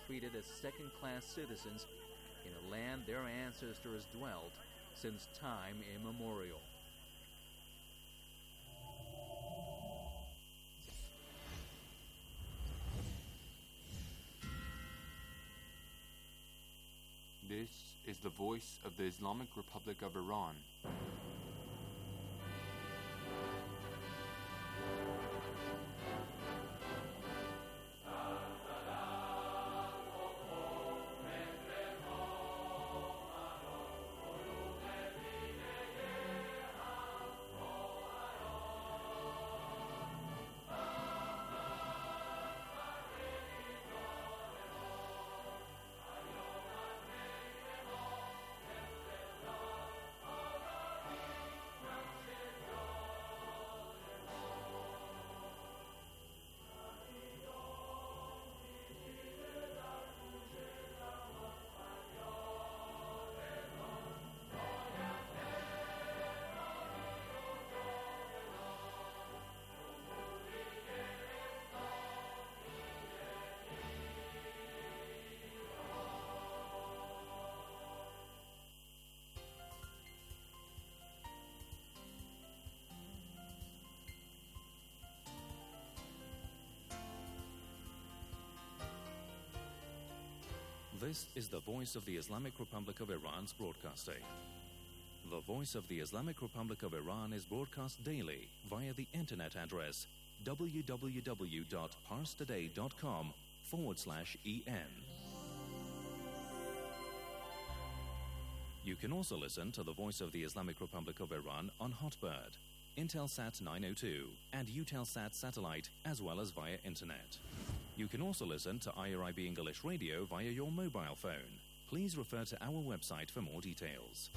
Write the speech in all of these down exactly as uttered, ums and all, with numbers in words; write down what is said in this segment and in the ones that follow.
treated as second-class citizens in a land their ancestors dwelt since time immemorial. This is the voice of the Islamic Republic of Iran. This is the Voice of the Islamic Republic of Iran's broadcasting. The Voice of the Islamic Republic of Iran is broadcast daily via the internet address www.parstoday.com forward slash en. You can also listen to the Voice of the Islamic Republic of Iran on Hotbird, Intelsat nine oh two, and Eutelsat satellite, as well as via internet. You can also listen to I R I B English Radio via your mobile phone. Please refer to our website for more details.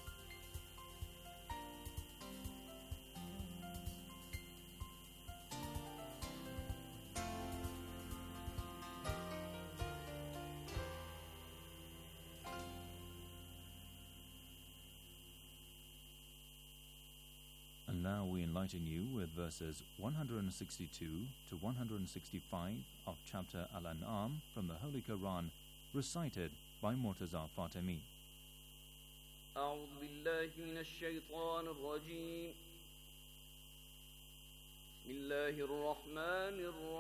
And now we enlighten you with verses one hundred sixty-two to one hundred sixty-five of chapter Al-An'am from the Holy Quran, recited by Murtaza Fatemi. أعوذ بالله من الشيطان الرجيم. بسم الله الرحمن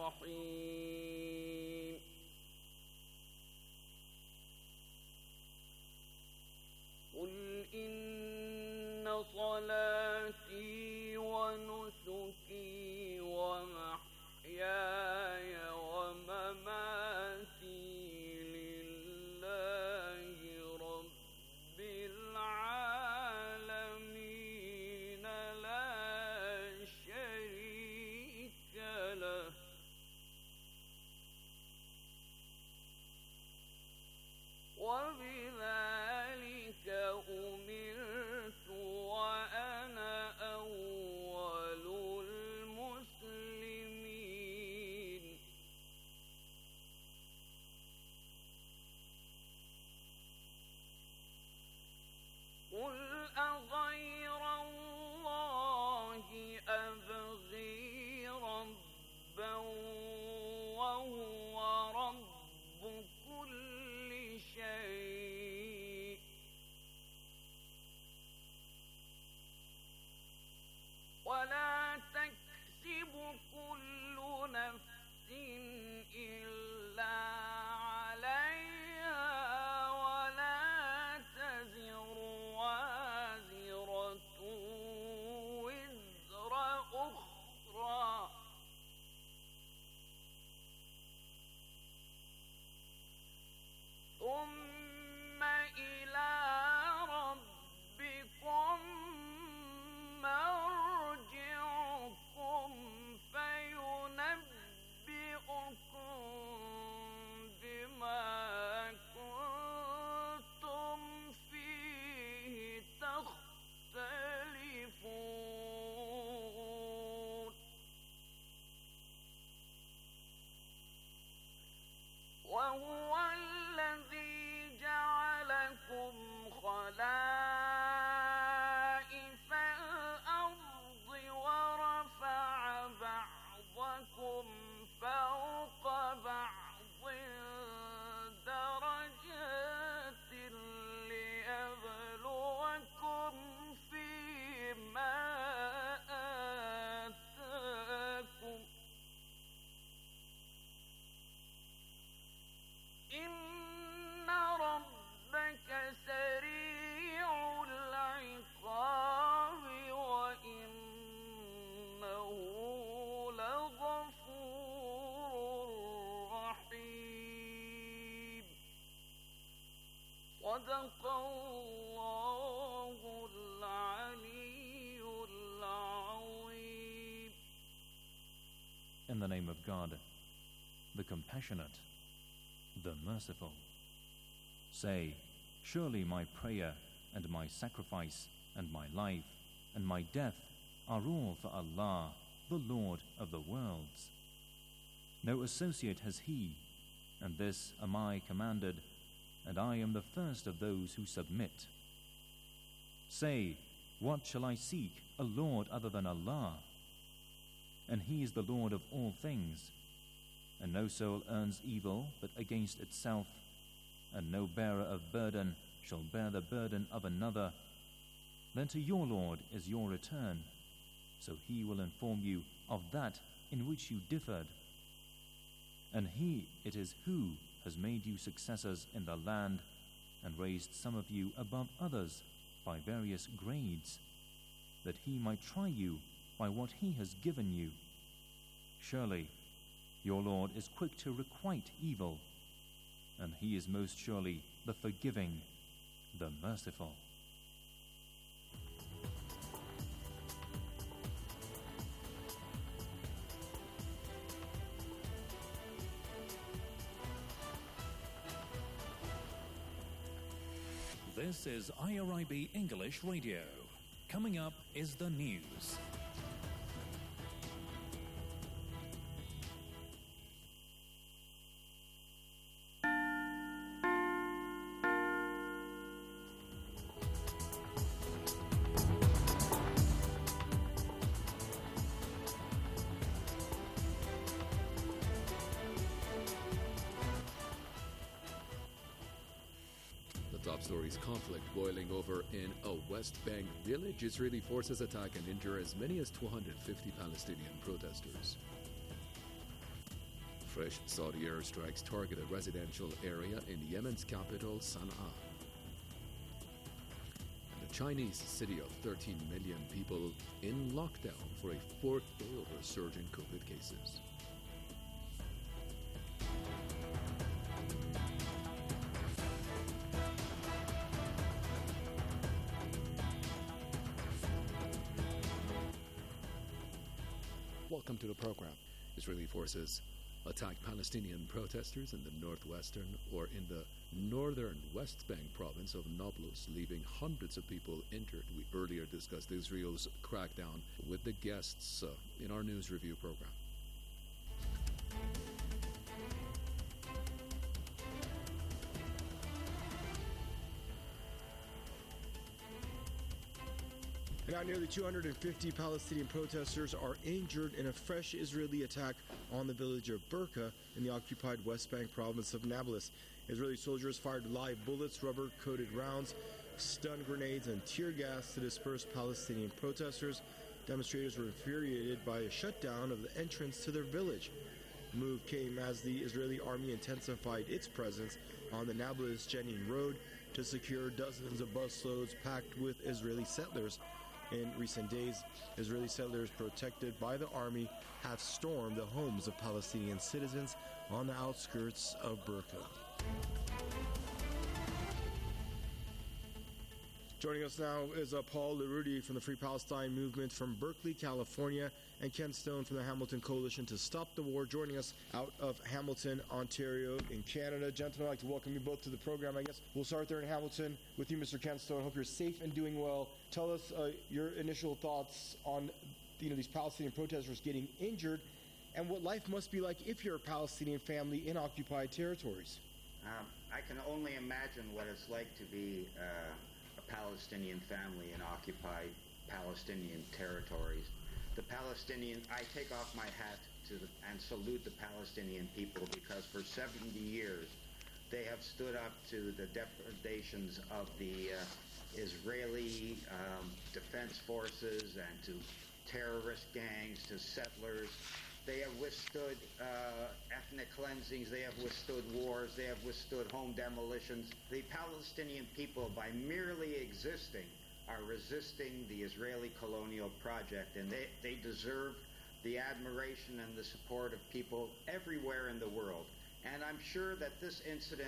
الرحيم. قل إن صلاتي ونسكي ومحياي ومماتي لله رب العالمين لا شريك له صدق الله العلي العظيم. In the name of God, the compassionate, the merciful. Say, surely my prayer and my sacrifice and my life and my death are all for Allah, the Lord of the worlds. No associate has He, and this am I commanded, and I am the first of those who submit. Say, what shall I seek, a Lord other than Allah? And He is the Lord of all things, and no soul earns evil but against itself, and no bearer of burden shall bear the burden of another. Then to your Lord is your return, so He will inform you of that in which you differed. And He it is who has made you successors in the land and raised some of you above others by various grades, that He might try you by what He has given you. Surely your Lord is quick to requite evil, and He is most surely the forgiving, the merciful. This is I R I B English Radio. Coming up is the news. Top stories: conflict boiling over in a West Bank village. Israeli forces attack and injure as many as two hundred fifty Palestinian protesters. Fresh Saudi airstrikes target a residential area in Yemen's capital, Sana'a. And the Chinese city of thirteen million people in lockdown for a fourth day over a surge in COVID cases. Welcome to the program. Israeli forces attacked Palestinian protesters in the northwestern or in the northern West Bank province of Nablus, leaving hundreds of people injured. We earlier discussed Israel's crackdown with the guests uh, in our news review program. Now, nearly two hundred fifty Palestinian protesters are injured in a fresh Israeli attack on the village of Burqa in the occupied West Bank province of Nablus. Israeli soldiers fired live bullets, rubber-coated rounds, stun grenades, and tear gas to disperse Palestinian protesters. Demonstrators were infuriated by a shutdown of the entrance to their village. The move came as the Israeli army intensified its presence on the Nablus-Jenin road to secure dozens of busloads packed with Israeli settlers. In recent days, Israeli settlers protected by the army have stormed the homes of Palestinian citizens on the outskirts of Burqa. Joining us now is uh, Paul Larudi from the Free Palestine Movement from Berkeley, California, and Ken Stone from the Hamilton Coalition to Stop the War, joining us out of Hamilton, Ontario in Canada. Gentlemen, I'd like to welcome you both to the program. I guess we'll start there in Hamilton with you, Mister Ken Stone. I hope you're safe and doing well. Tell us uh, your initial thoughts on you know these Palestinian protesters getting injured and what life must be like if you're a Palestinian family in occupied territories. Um, I can only imagine what it's like to be uh, a Palestinian family in occupied Palestinian territories. The Palestinian, I take off my hat to the, and salute the Palestinian people, because for seventy years they have stood up to the depredations of the uh, Israeli um, defense forces and to terrorist gangs, to settlers. They have withstood uh, ethnic cleansings, they have withstood wars, they have withstood home demolitions. The Palestinian people, by merely existing, are resisting the Israeli colonial project, and they, they deserve the admiration and the support of people everywhere in the world. And I'm sure that this incident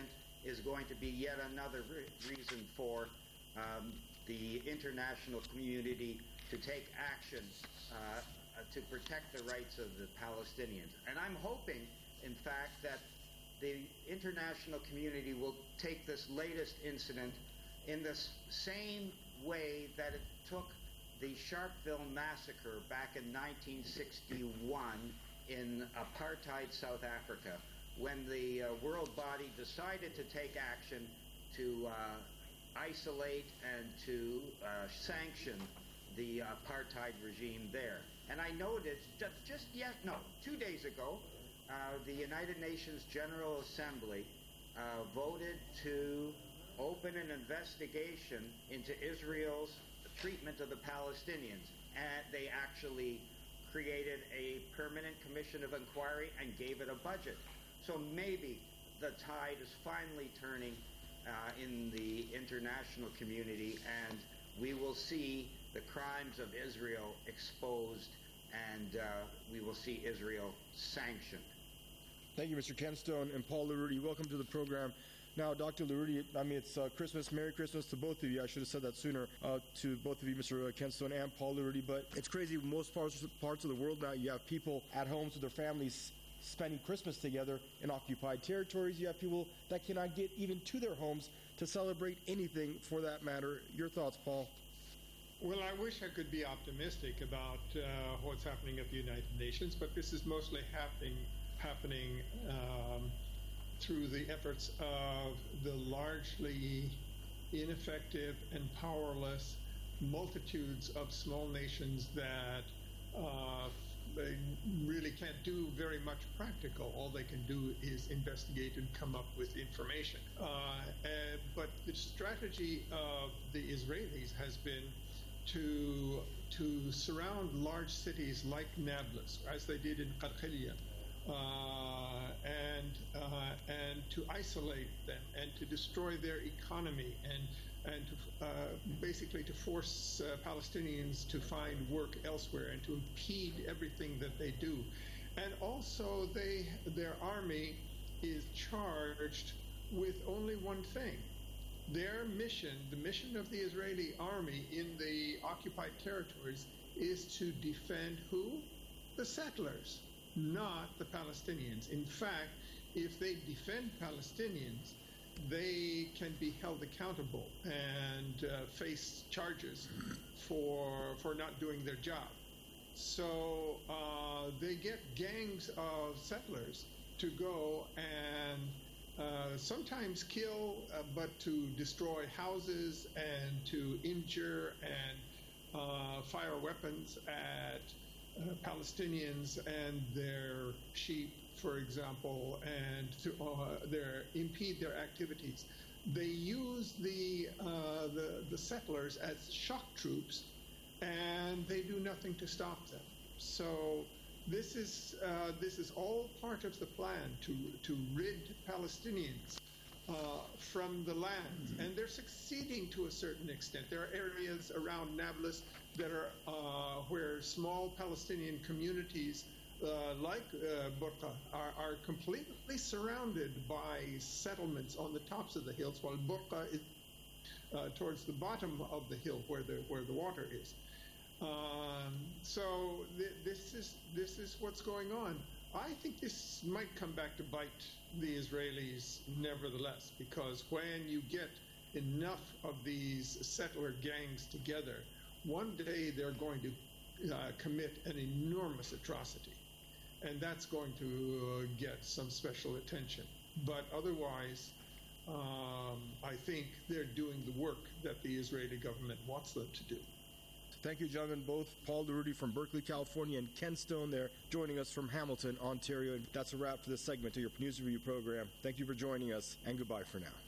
is going to be yet another re- reason for um, the international community to take action uh, uh, to protect the rights of the Palestinians. And I'm hoping, in fact, that the international community will take this latest incident in the s- same way that it took the Sharpeville massacre back in nineteen sixty-one in apartheid South Africa, when the uh, world body decided to take action to uh, isolate and to uh, sanction the apartheid regime there. And I noted just, just yet, no, two days ago, uh, the United Nations General Assembly uh, voted to open an investigation into Israel's treatment of the Palestinians. And they actually created a permanent commission of inquiry and gave it a budget. So maybe the tide is finally turning uh, in the international community, and we will see the crimes of Israel exposed, and uh, we will see Israel sanctioned. Thank you, Mister Kenstone and Paul LaRudy. Welcome to the program. Now, Doctor LaRudy, I mean, it's uh, Christmas. Merry Christmas to both of you. I should have said that sooner uh, to both of you, Mister Kenstone and Paul LaRudy. But it's crazy. Most parts, parts of the world now, you have people at homes with their families spending Christmas together in occupied territories. You have people that cannot get even to their homes to celebrate anything for that matter. Your thoughts, Paul? Well, I wish I could be optimistic about uh, what's happening at the United Nations, but this is mostly happening happening um, through the efforts of the largely ineffective and powerless multitudes of small nations that uh, they really can't do very much practical. All they can do is investigate and come up with information. Uh, and, but the strategy of the Israelis has been to to surround large cities like Nablus, as they did in Qarqiliya, uh, and uh, and to isolate them and to destroy their economy and and to uh, basically to force uh, Palestinians to find work elsewhere and to impede everything that they do. And also, they their army is charged with only one thing. Their mission, the mission of the Israeli army in the occupied territories, is to defend who? The settlers, not the Palestinians. In fact, if they defend Palestinians, they can be held accountable and uh, face charges for for not doing their job. So uh, they get gangs of settlers to go and uh, sometimes kill, uh, but to destroy houses and to injure and uh, fire weapons at uh, Palestinians and their sheep, for example, and to uh, their impede their activities. They use the, uh, the the settlers as shock troops, and they do nothing to stop them. So this is uh, this is all part of the plan to to rid Palestinians uh, from the land, and they're succeeding to a certain extent. There are areas around Nablus that are uh, where small Palestinian communities Uh, like uh, Burqa, are, are completely surrounded by settlements on the tops of the hills, while Burqa is uh, towards the bottom of the hill where the where the water is. Um, so th- this is this is what's going on. I think this might come back to bite the Israelis, nevertheless, because when you get enough of these settler gangs together, one day they're going to uh, commit an enormous atrocity. And that's going to uh, get some special attention. But otherwise, um, I think they're doing the work that the Israeli government wants them to do. Thank you, gentlemen, both. Paul LaRudy from Berkeley, California, and Ken Stone there joining us from Hamilton, Ontario. And that's a wrap for this segment of your News Review program. Thank you for joining us, and goodbye for now.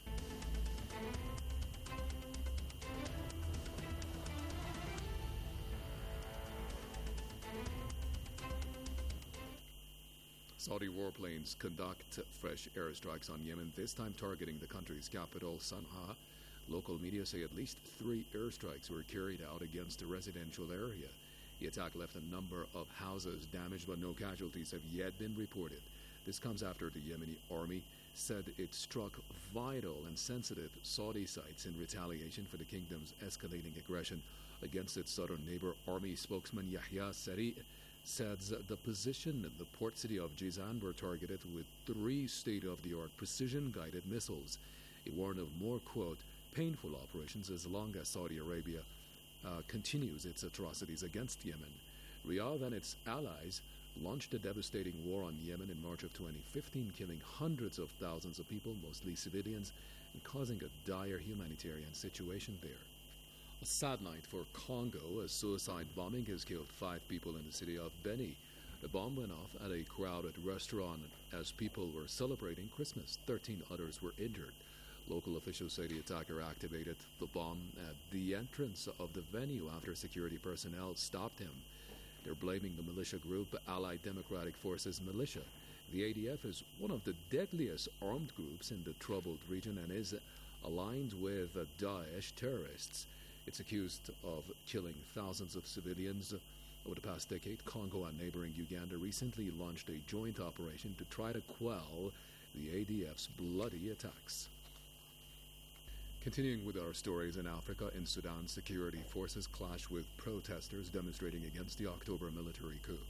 Saudi warplanes conduct fresh airstrikes on Yemen, this time targeting the country's capital, Sana'a. Local media say at least three airstrikes were carried out against a residential area. The attack left a number of houses damaged, but no casualties have yet been reported. This comes after the Yemeni army said it struck vital and sensitive Saudi sites in retaliation for the kingdom's escalating aggression against its southern neighbor. Army spokesman Yahya Sari says the position in the port city of Jizan were targeted with three state-of-the-art precision-guided missiles. He warned of more, quote, painful operations as long as Saudi Arabia uh, continues its atrocities against Yemen. Riyadh and its allies launched a devastating war on Yemen in March of twenty fifteen, killing hundreds of thousands of people, mostly civilians, and causing a dire humanitarian situation there. A sad night for Congo. A suicide bombing has killed five people in the city of Beni. The bomb went off at a crowded restaurant as people were celebrating Christmas. Thirteen others were injured. Local officials say the attacker activated the bomb at the entrance of the venue after security personnel stopped him. They're blaming the militia group Allied Democratic Forces Militia. The A D F is one of the deadliest armed groups in the troubled region and is aligned with Daesh terrorists. It's accused of killing thousands of civilians. Over the past decade, Congo and neighboring Uganda recently launched a joint operation to try to quell the A D F's bloody attacks. Continuing with our stories in Africa, in Sudan, security forces clash with protesters demonstrating against the October military coup.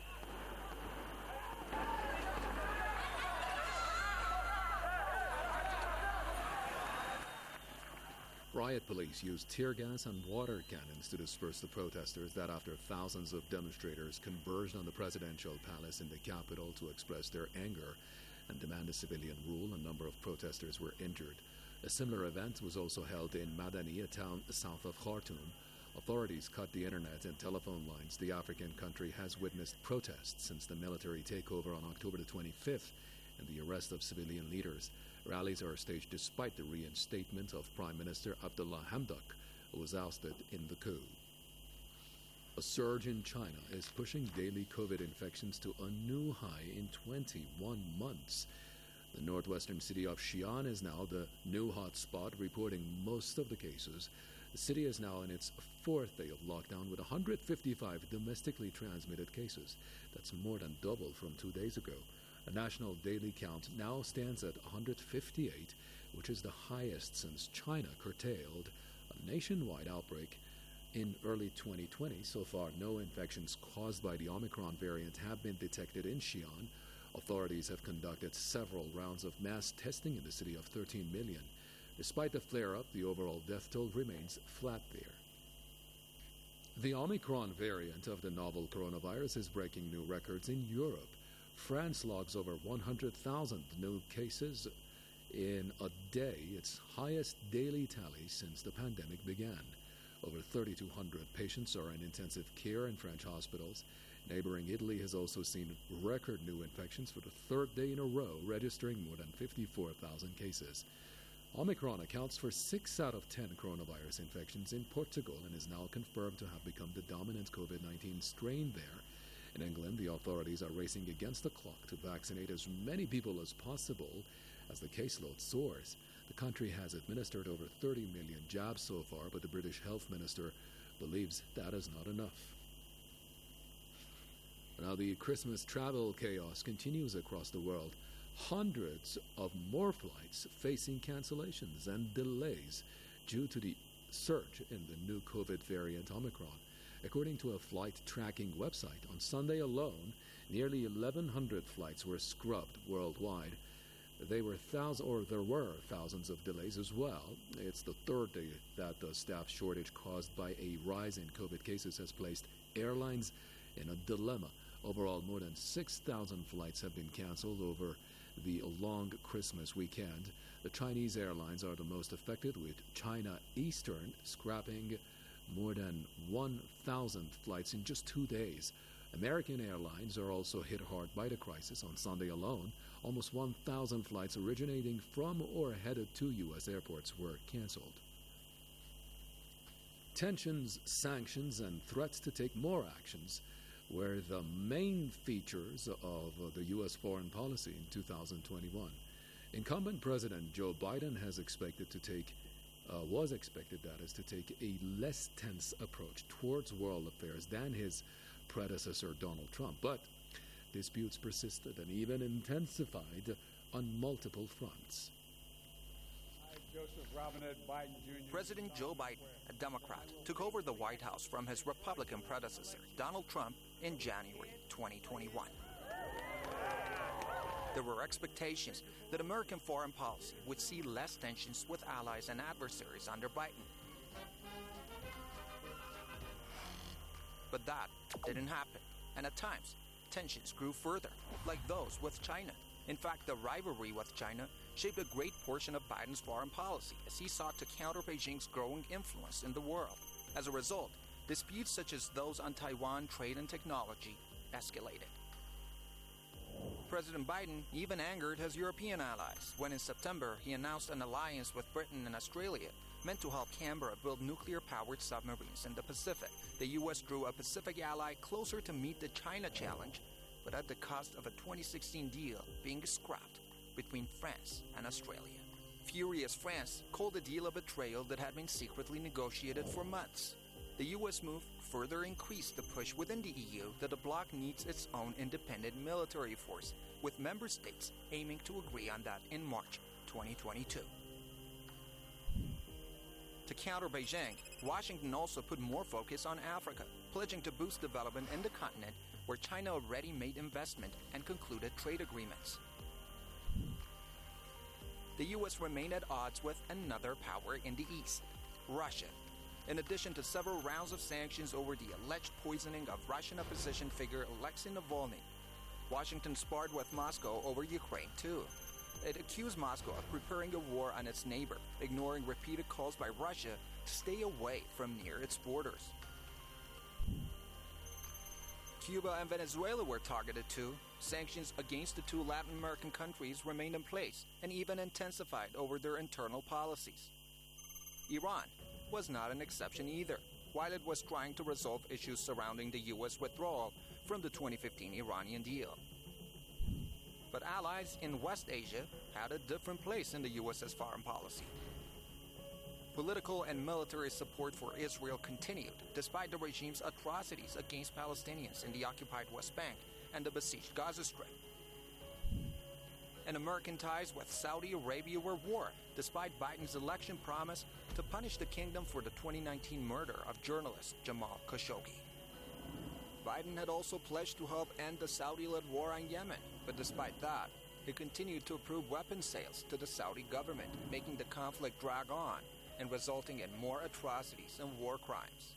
Riot police used tear gas and water cannons to disperse the protesters that after thousands of demonstrators converged on the presidential palace in the capital to express their anger and demand a civilian rule. A number of protesters were injured. A similar event was also held in Madani, a town south of Khartoum. Authorities cut the internet and telephone lines. The African country has witnessed protests since the military takeover on October the twenty-fifth and the arrest of civilian leaders. Rallies are staged despite the reinstatement of Prime Minister Abdullah Hamdok, who was ousted in the coup. A surge in China is pushing daily COVID infections to a new high in twenty-one months. The northwestern city of Xi'an is now the new hotspot, reporting most of the cases. The city is now in its fourth day of lockdown with one hundred fifty-five domestically transmitted cases. That's more than double from two days ago. The national daily count now stands at one hundred fifty-eight, which is the highest since China curtailed a nationwide outbreak in early twenty twenty. So far, no infections caused by the Omicron variant have been detected in Xi'an. Authorities have conducted several rounds of mass testing in the city of thirteen million. Despite the flare-up, the overall death toll remains flat there. The Omicron variant of the novel coronavirus is breaking new records in Europe. France logs over one hundred thousand new cases in a day, its highest daily tally since the pandemic began. Over thirty-two hundred patients are in intensive care in French hospitals. Neighboring Italy has also seen record new infections for the third day in a row, registering more than fifty-four thousand cases. Omicron accounts for six out of ten coronavirus infections in Portugal and is now confirmed to have become the dominant COVID nineteen strain there. In England, the authorities are racing against the clock to vaccinate as many people as possible as the caseload soars. The country has administered over thirty million jabs so far, but the British Health Minister believes that is not enough. Now, the Christmas travel chaos continues across the world. Hundreds of more flights facing cancellations and delays due to the surge in the new COVID variant Omicron. According to a flight tracking website, on Sunday alone, nearly eleven hundred flights were scrubbed worldwide. They were thousand, or there were thousands of delays as well. It's the third day that the staff shortage caused by a rise in COVID cases has placed airlines in a dilemma. Overall, more than six thousand flights have been canceled over the long Christmas weekend. The Chinese airlines are the most affected, with China Eastern scrapping more than one thousand flights in just two days. American Airlines are also hit hard by the crisis. On Sunday alone, almost one thousand flights originating from or headed to U S airports were canceled. Tensions, sanctions, and threats to take more actions were the main features of the U S foreign policy in two thousand twenty-one. Incumbent President Joe Biden has expected to take, uh, was expected that is, to take a less tense approach towards world affairs than his predecessor Donald Trump. But disputes persisted and even intensified on multiple fronts. Joseph Robinette Biden Junior President Joe Biden, a Democrat, took over the White House from his Republican predecessor, Donald Trump, in January twenty twenty-one. There were expectations that American foreign policy would see less tensions with allies and adversaries under Biden. But that didn't happen, and at times, tensions grew further, like those with China. In fact, the rivalry with China shaped a great portion of Biden's foreign policy as he sought to counter Beijing's growing influence in the world. As a result, disputes such as those on Taiwan trade and technology escalated. President Biden even angered his European allies when in September he announced an alliance with Britain and Australia meant to help Canberra build nuclear-powered submarines in the Pacific. The U S drew a Pacific ally closer to meet the China challenge, but at the cost of a twenty sixteen deal being scrapped between France and Australia. Furious France called the deal a betrayal that had been secretly negotiated for months. The U S move further increased the push within the E U that the bloc needs its own independent military force, with member states aiming to agree on that in March twenty twenty-two. To counter Beijing, Washington also put more focus on Africa, pledging to boost development in the continent where China already made investment and concluded trade agreements. The U S remained at odds with another power in the East, Russia. In addition to several rounds of sanctions over the alleged poisoning of Russian opposition figure Alexei Navalny, Washington sparred with Moscow over Ukraine too. It accused Moscow of preparing a war on its neighbor, ignoring repeated calls by Russia to stay away from near its borders. Cuba and Venezuela were targeted too. Sanctions against the two Latin American countries remained in place and even intensified over their internal policies. Iran was not an exception either, while it was trying to resolve issues surrounding the U S withdrawal from the twenty fifteen Iranian deal. But allies in West Asia had a different place in the U S's foreign policy. Political and military support for Israel continued, despite the regime's atrocities against Palestinians in the occupied West Bank and the besieged Gaza Strip. And American ties with Saudi Arabia were warm, despite Biden's election promise to punish the kingdom for the twenty nineteen murder of journalist Jamal Khashoggi. Biden had also pledged to help end the Saudi-led war on Yemen, but despite that, he continued to approve weapons sales to the Saudi government, making the conflict drag on and resulting in more atrocities and war crimes.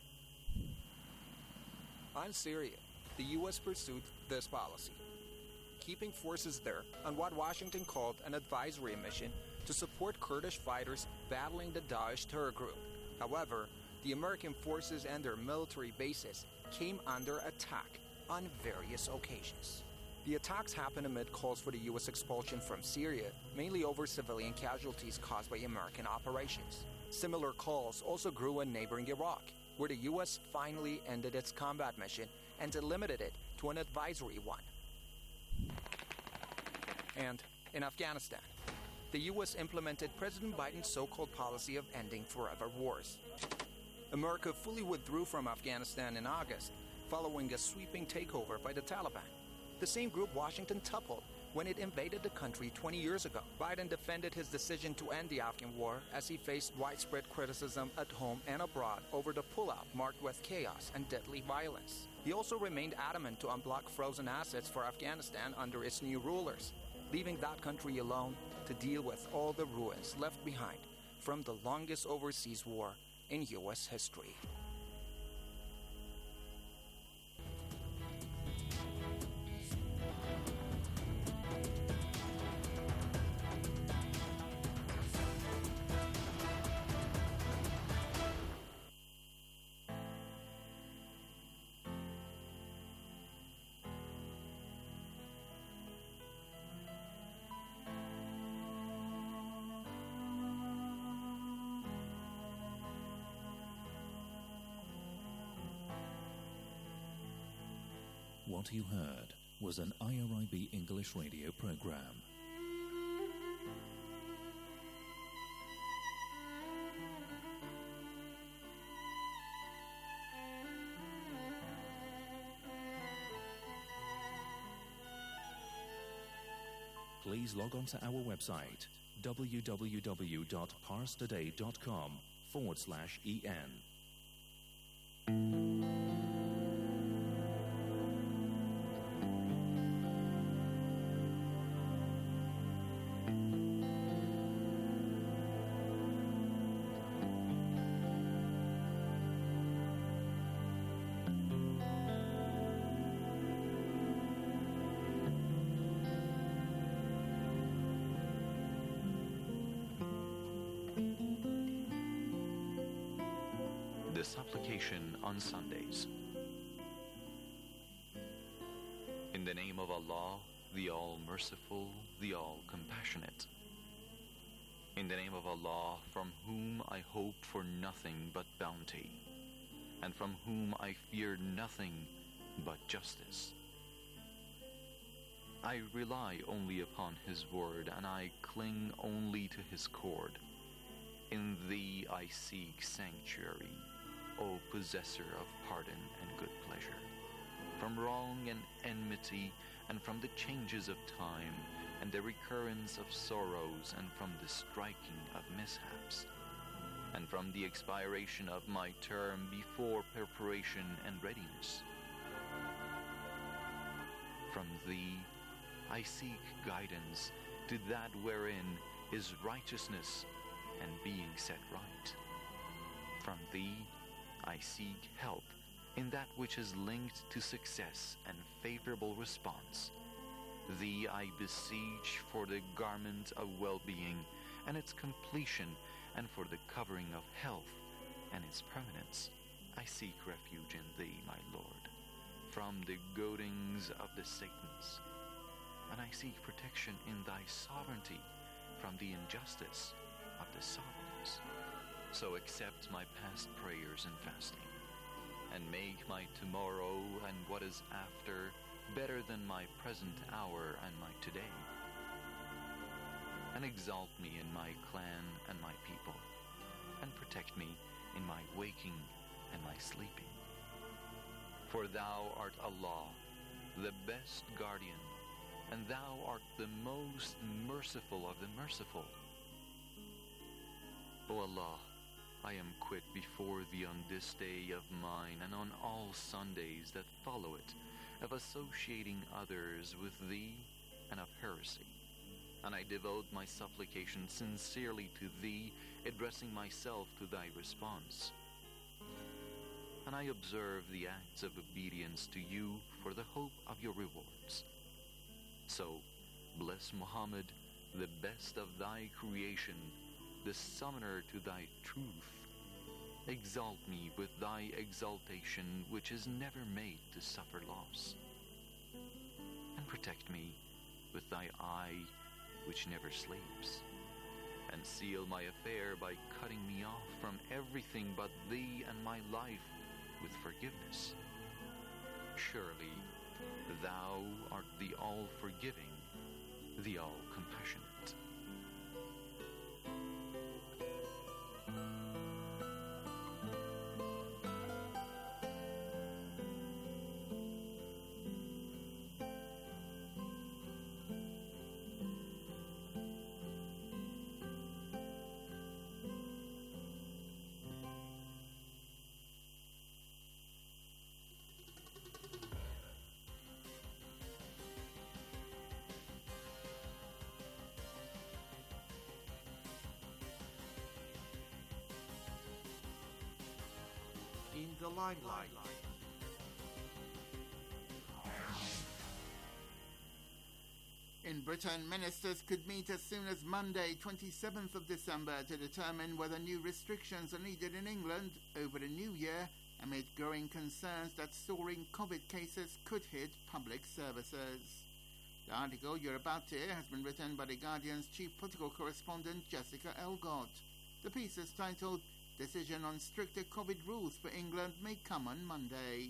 On Syria, the U S pursued this policy, keeping forces there on what Washington called an advisory mission to support Kurdish fighters battling the Daesh terror group. However, the American forces and their military bases came under attack on various occasions. The attacks happened amid calls for the U S expulsion from Syria, mainly over civilian casualties caused by American operations. Similar calls also grew in neighboring Iraq, where the U S finally ended its combat mission and limited it to an advisory one. And in Afghanistan, the U S implemented President Biden's so-called policy of ending forever wars. America fully withdrew from Afghanistan in August, following a sweeping takeover by the Taliban, the same group Washington toppled when it invaded the country twenty years ago. Biden defended his decision to end the Afghan war as he faced widespread criticism at home and abroad over the pullout marked with chaos and deadly violence. He also remained adamant to unblock frozen assets for Afghanistan under its new rulers, leaving that country alone to deal with all the ruins left behind from the longest overseas war in U S history. What you heard was an I R I B English radio program. Please please log on to our website, www.parstoday.com forward slash en. The supplication on Sundays. In the name of Allah, the All-Merciful, the All-Compassionate. In the name of Allah, from whom I hope for nothing but bounty, and from whom I fear nothing but justice. I rely only upon His word, and I cling only to His cord. In Thee I seek sanctuary, O possessor of pardon and good pleasure, from wrong and enmity, and from the changes of time, and the recurrence of sorrows, and from the striking of mishaps, and from the expiration of my term before preparation and readiness. From Thee I seek guidance to that wherein is righteousness and being set right. From Thee I seek help in that which is linked to success and favorable response. Thee I beseech for the garment of well-being and its completion, and for the covering of health and its permanence. I seek refuge in Thee, my Lord, from the goadings of the Satans, and I seek protection in Thy sovereignty from the injustice of the sovereigns. So accept my past prayers and fasting, and make my tomorrow and what is after better than my present hour and my today. And exalt me in my clan and my people, and protect me in my waking and my sleeping. For Thou art Allah, the best guardian, and Thou art the most merciful of the merciful. O Allah, I am quit before Thee on this day of mine, and on all Sundays that follow it, of associating others with Thee and of heresy. And I devote my supplication sincerely to Thee, addressing myself to Thy response. And I observe the acts of obedience to You for the hope of Your rewards. So, bless Muhammad, the best of Thy creation, the summoner to Thy truth. Exalt me with Thy exaltation, which is never made to suffer loss. And protect me with Thy eye, which never sleeps. And seal my affair by cutting me off from everything but Thee and my life with forgiveness. Surely, Thou art the all-forgiving, the all-compassionate. In the limelight. In Britain, ministers could meet as soon as Monday, twenty-seventh of December, to determine whether new restrictions are needed in England over the new year, amid growing concerns that soaring COVID cases could hit public services. The article you're about to hear has been written by The Guardian's chief political correspondent, Jessica Elgott. The piece is titled, Decision on Stricter COVID Rules for England May Come on Monday.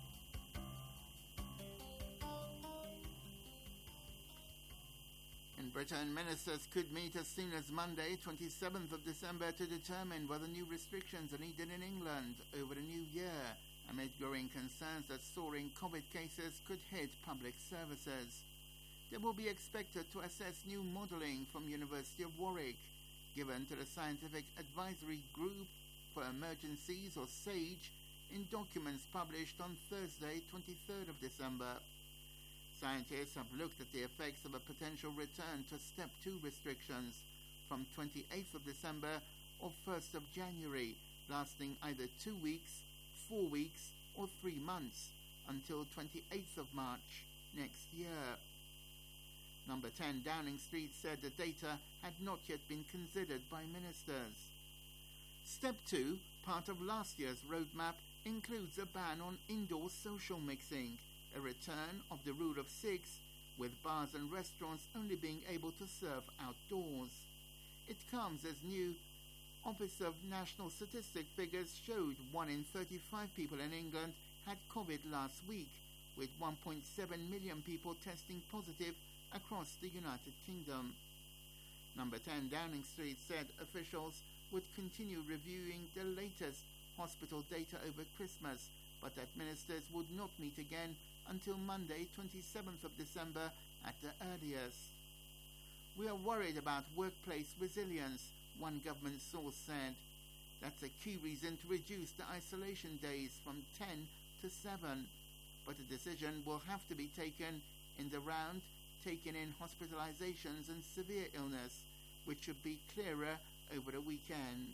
In Britain, ministers could meet as soon as Monday, twenty-seventh of December, to determine whether new restrictions are needed in England over the new year, amid growing concerns that soaring COVID cases could hit public services. They will be expected to assess new modelling from University of Warwick, given to the Scientific Advisory Group for Emergencies, or SAGE, in documents published on Thursday, twenty-third of December. Scientists have looked at the effects of a potential return to Step two restrictions from twenty-eighth of December or first of January, lasting either two weeks, four weeks, or three months, until twenty-eighth of March next year. Number ten Downing Street said the data had not yet been considered by ministers. Step two, part of last year's roadmap, includes a ban on indoor social mixing, a return of the rule of six, with bars and restaurants only being able to serve outdoors. It comes as new Office of National Statistics figures showed one in thirty-five people in England had COVID last week, with one point seven million people testing positive across the United Kingdom. Number ten Downing Street said officials would continue reviewing the latest hospital data over Christmas, but that ministers would not meet again until Monday, twenty-seventh of December at the earliest. We are worried about workplace resilience, one government source said. That's a key reason to reduce the isolation days from ten to seven, but a decision will have to be taken in the round taking in hospitalizations and severe illness, which should be clearer over the weekend.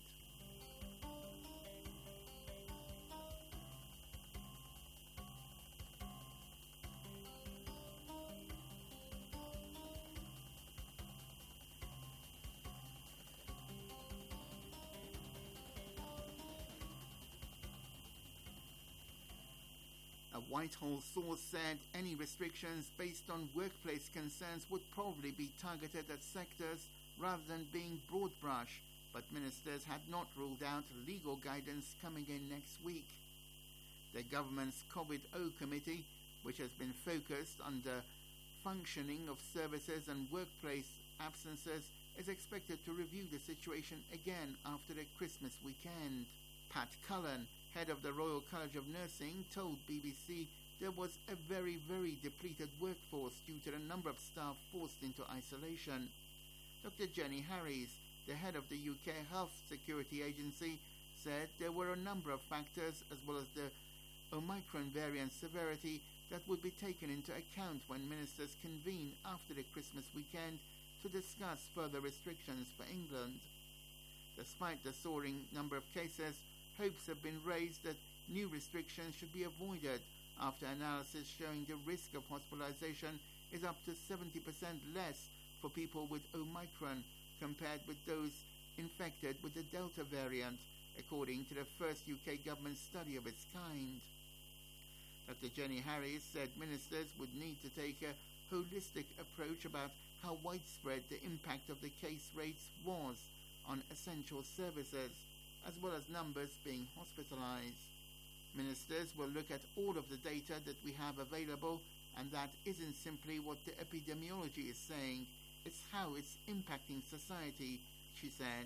A Whitehall source said any restrictions based on workplace concerns would probably be targeted at sectors rather than being broad brush, but ministers had not ruled out legal guidance coming in next week. The government's COVID-O committee, which has been focused on the functioning of services and workplace absences, is expected to review the situation again after the Christmas weekend. Pat Cullen, head of the Royal College of Nursing, told B B C there was a very, very depleted workforce due to the number of staff forced into isolation. Doctor Jenny Harries, the head of the U K Health Security Agency, said there were a number of factors, as well as the Omicron variant severity, that would be taken into account when ministers convene after the Christmas weekend to discuss further restrictions for England. Despite the soaring number of cases, hopes have been raised that new restrictions should be avoided after analysis showing the risk of hospitalization is up to seventy percent less for people with Omicron compared with those infected with the Delta variant, according to the first U K government study of its kind. Doctor Jenny Harries said ministers would need to take a holistic approach about how widespread the impact of the case rates was on essential services, as well as numbers being hospitalized. Ministers will look at all of the data that we have available, and that isn't simply what the epidemiology is saying, it's how it's impacting society, she said.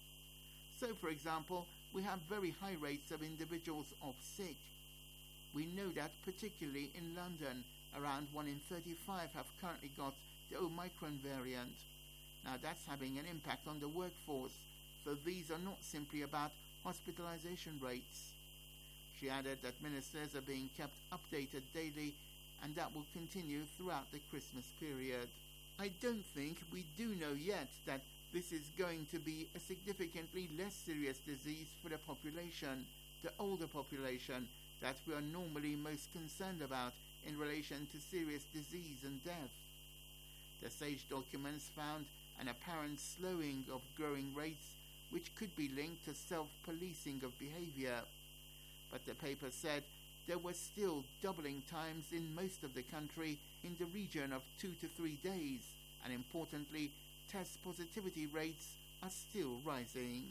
So, for example, we have very high rates of individuals off sick. We know that particularly in London, around one in thirty-five have currently got the Omicron variant. Now that's having an impact on the workforce, so these are not simply about hospitalization rates. She added that ministers are being kept updated daily, and that will continue throughout the Christmas period. I don't think we do know yet that this is going to be a significantly less serious disease for the population, the older population, that we are normally most concerned about in relation to serious disease and death. The SAGE documents found an apparent slowing of growing rates, which could be linked to self-policing of behavior. But the paper said there were still doubling times in most of the country in the region of two to three days, and importantly, test positivity rates are still rising.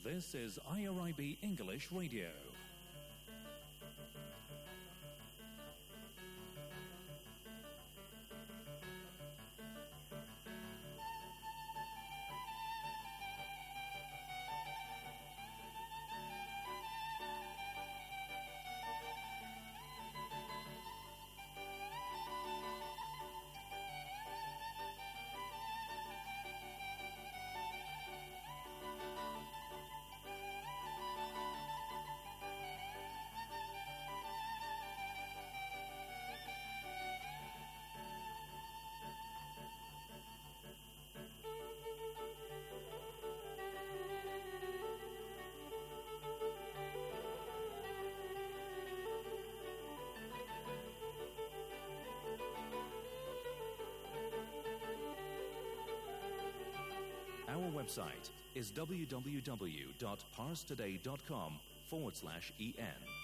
This is I R I B English Radio. Our website is www.parstoday.com forward slash en.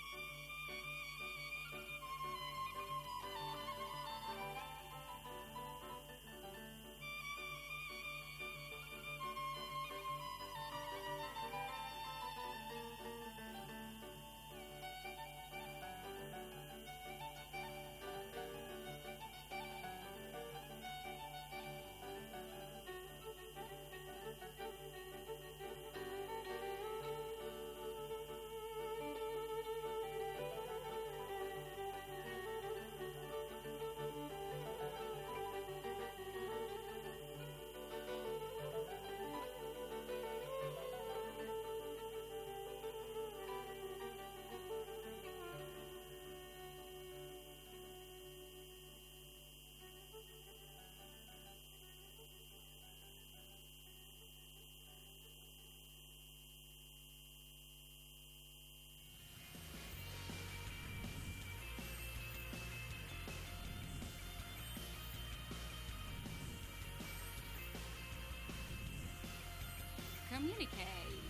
Communique.